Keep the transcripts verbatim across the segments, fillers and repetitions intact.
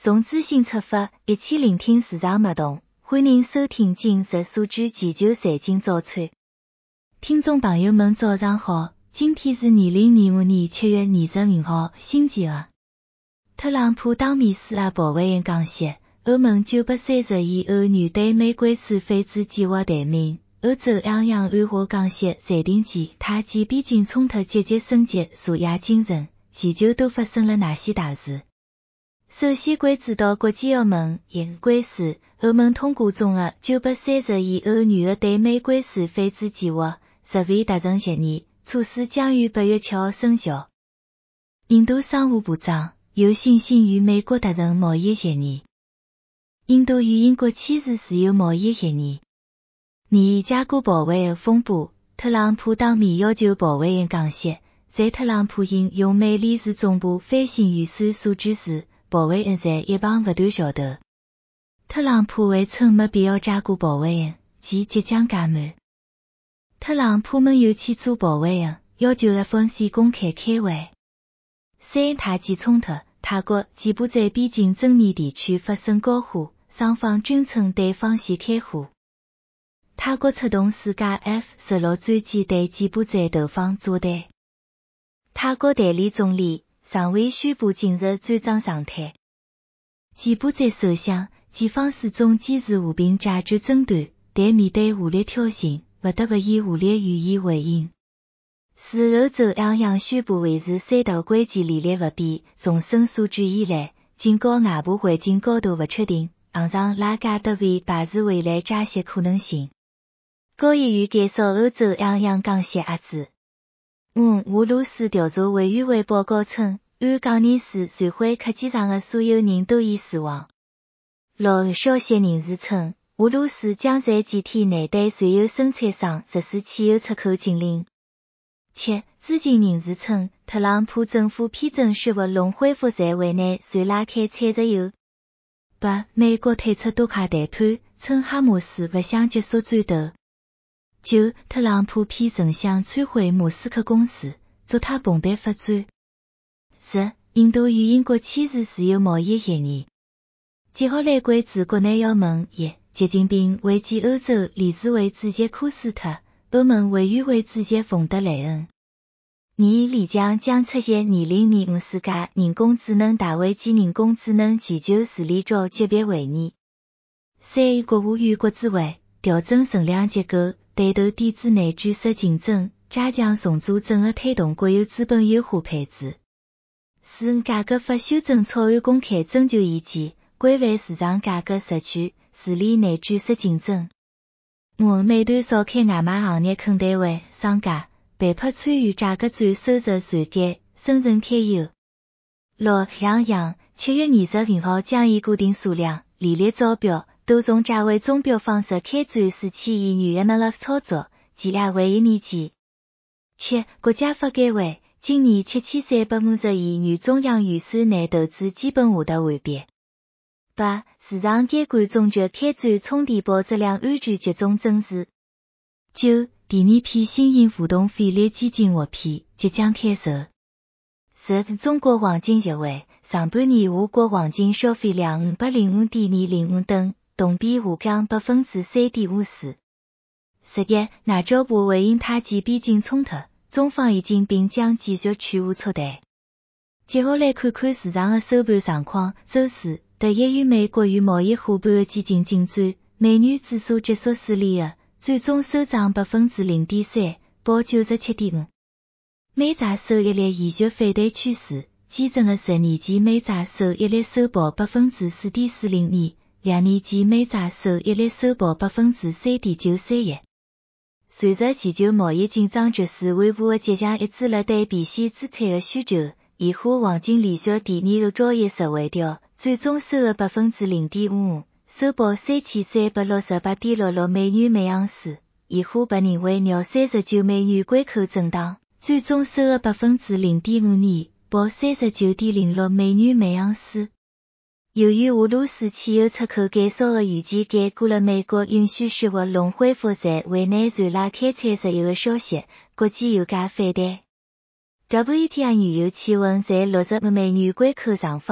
从资讯出发，一起聆听市场脉动。欢迎收听今日数据全球财经早餐。听众朋友们早上好，今天是二零二五年七月二十五号，星期二。特朗普当面施压鲍威尔降息，欧盟九百三十亿欧元对美国资费制计划待命。欧洲央行暗化降息暂停前，太极边境冲突节节升级，数亚精神，全球都发生了哪些大事？首先关注到国际欧盟因关税，欧盟通过总额九百三十亿欧元的对美关税废止计划，十未达成协议，措施将于八月七号生效。印度商务部长有信心与美国达成贸易协议。印度与英国签署自由贸易协议。尼加古鲍威尔风波，特朗普当面要求鲍威尔降息，在特朗普引用美联储总部反省预算数据时，鲍威尔在一旁不断笑头。特朗普还称没必要加固鲍威尔，即即将加满。特朗普们又起诉鲍威尔，要求 F O M C 公开开会。三太极冲突，泰国、柬埔寨边境争议地区发生交火，双方均称对方先开火。泰国出动自家 F 十六战机对柬埔寨投放炸弹。泰国代理总理尚未宣布进入战争状态。柬埔寨首相检方始终坚持和平解决争端，但面对武力挑衅，不得不以武力予以回应。自欧洲央行宣布维持三大关键利率不变，重申数据以来，警告外部环境高度不确定，行长拉加德为排除未来加息可能性。高议员减少欧洲央行降息压制。五俄罗斯调查委员会报告称，按讲年数传回客机上的所有人都已死亡。六消息人士称，俄罗斯将在几天内对石油生产商实施汽油出口禁令。七知情人士称，特朗普政府批准十五轮恢复在位内随拉开产石油。八美国退出多卡谈判，称哈马斯不想结束战斗。九特朗普批准向摧毁莫斯科公司，祝他蓬勃发展。十印度与英国签署自由贸易协议。接下来关注国内要闻。一习近平会见欧洲理事会主席科斯特，欧盟委员会主席冯德莱恩。二李强将出席二零二五世界人工智能大会及人工智能全球治理局级别会议。三国务院国资委调整衡量结构，带头抵制内卷式竞争，加强重组整合推动国有资本优化配置。四改革法修正草案公开征求意见，规范市场改革实权，治理内卷式竞争。五美团召开外卖行业坑单位，商家被迫参与价格战收入税改，深圳开油。六杨洋七月二十五号将以固定数量、利率招标，多种价位中标方式开展四千亿元 M L F 操作，期限为一年期。七国家发改委今年七千三百五十亿元中央预算内投资基本获得完毕。八市场监管总局开展充电宝质量安全集中整治。九第二批新型浮动费率基金获批，即将开售。十中国黄金协会上半年我国黄金消费量五百零五点二零五吨，同比下降百分之三点五四。十一外交部回应太极边境冲突，中方已经并将继续劝和促谈。接下来看看市场的收盘状况。周四，特一与美国与贸易伙伴的激进进展，美元指数结束四连的，最终收涨百分之零点三，报九十七点五。美债收益率延续反弹趋势，基准的十年期美债收益率收报百分之四点四零二，两年期美债收益率收报百分之三点九三一。随着全球贸易紧张局势缓步的迹象抑制了对避险资产的需求，现货黄金连续第二个交易日回调，最终收了百分之零点五五，收报三千三百六十八点六六美元每盎司。现货被认为绕三十九美元关口震荡，最终收了百分之零点五二，报三十九点零六美元每盎司。由于俄罗斯汽油出口减少的预期盖过了美国允许十五轮恢复在位内船拉开采石油的消息，国际油价反弹。W T I 原油期货在六十五美元关口上方，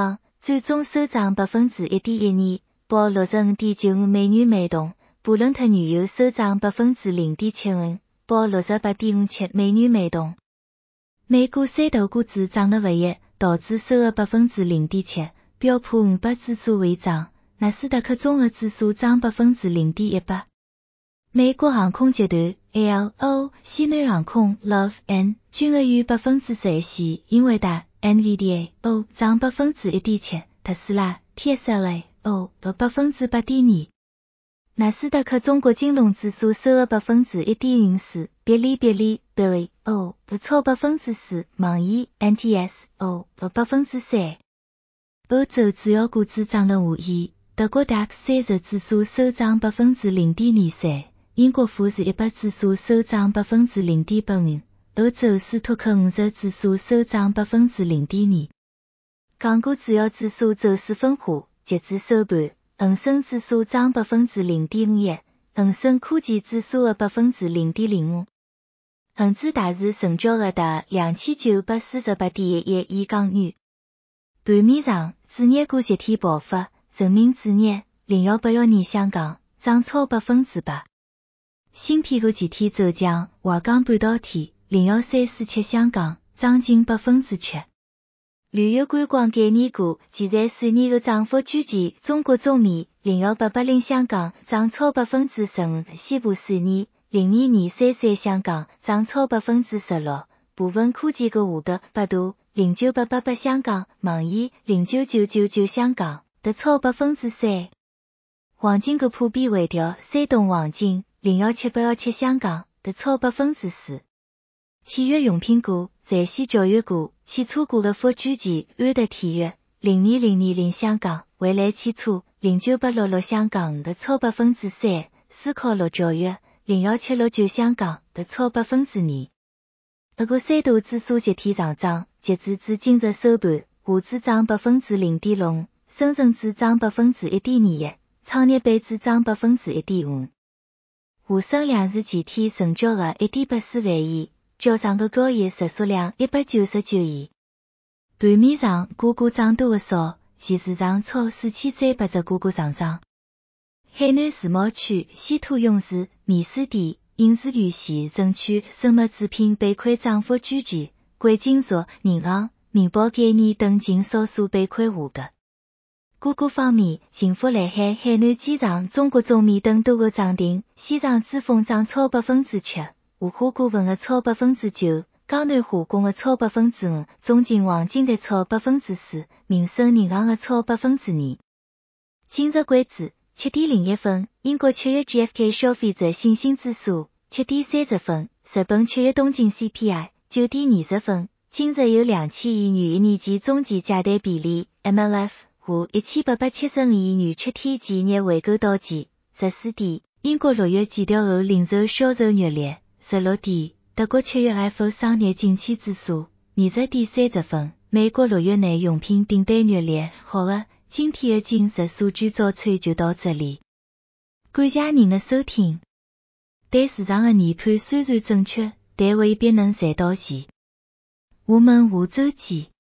最终收涨百分之一点一二，报六十五点九五美元每桶。布伦特原油收涨百分之零点七五，报六十八点五七美元每桶。美股三大股指涨得不一，道指收了百分之零点七，标普五百指数微涨，纳斯达克综合指数涨百分之零点一八。美国航空集团 A L O、西南航空 Love N 均额于百分之十一线，英伟达 N V D A O 涨百分之一点七，特斯拉 T S L A O 跌百分之八点二。纳斯达克中国金融指数收了百分之一点五四，别利别利 Billy O 跌超百分之四，网易 N T S O 跌百分之三。欧洲主要股指涨了无一，德国 D A X 三十指数收涨百分之零点二三，英国富时一百指数收涨百分之零点八五，欧洲斯托克五十指数收涨百分之零点二。港股主要指数走势分化，截至收盘。恒生指数涨百分之零点五一，恒生科技指数的百分之零点零五。恒指大市成交额达两千九百四十八点一一亿港元。盘面上，主业股集体爆发，人民主业零幺八幺年香港涨超百分之八。芯片股集体走强，华港半导体零幺三四七香港涨近百分之七。旅游观光概念股前在数年的涨幅居前，中国中米零幺八八零香港涨超百分之十五，西部数年零二年三三香港涨超百分之十六，部分科技股下跌，百度零九八八八香港、网易零九九九九香港跌超百分之三。黄金股普遍回调，山东黄金零幺七八幺七香港跌超百分之四。体育用品股、在线教育股、汽车股的幅居前，安德体育零二零二零香港、蔚来汽车零九八六六香港跌超百分之三，思考乐教育零幺七六九香港跌超百分之二。不过三大指数集体上涨，截至至今日收盘，沪指涨百分之零点六五，深圳指涨百分之一点二一，创业板指涨百分之一点五。沪深两市集体成交额一点八四万亿。交上个交易实数量一百九十九亿。盘面上，个股涨多的少，现市场超四千三百只个股上涨。海南世贸区、稀土永磁、米斯迪、影视娱线、证券、生物制品板块涨幅居前，贵金属、银行、民保概念等近少数板块下跌。个股方面，幸福来海、海南机场、中国中米等多个涨停，西藏之风涨超百分之七。五华股份的超百分之九，江南化工的超百分之五，中金黄金的超百分之四，民生银行的超百分之二。今日关注七点零一分，英国七月 G F K 消费者信心指数七点三十分，日本七月东京 C P I 九点二十分。今日有两千亿元一年期中期借贷比例 M L F 和一千八百七十五亿元七天期逆回购到期。十四点，英国六月季调后零售销售月列。十六点，德国七月 F 商业景气指数二十点三十分，美国六月内用品订单月列。好了，今天的今日数据早餐就到这里。感谢您的收听。对市场的研判虽然正确，但未必能赚到钱。我们下周见。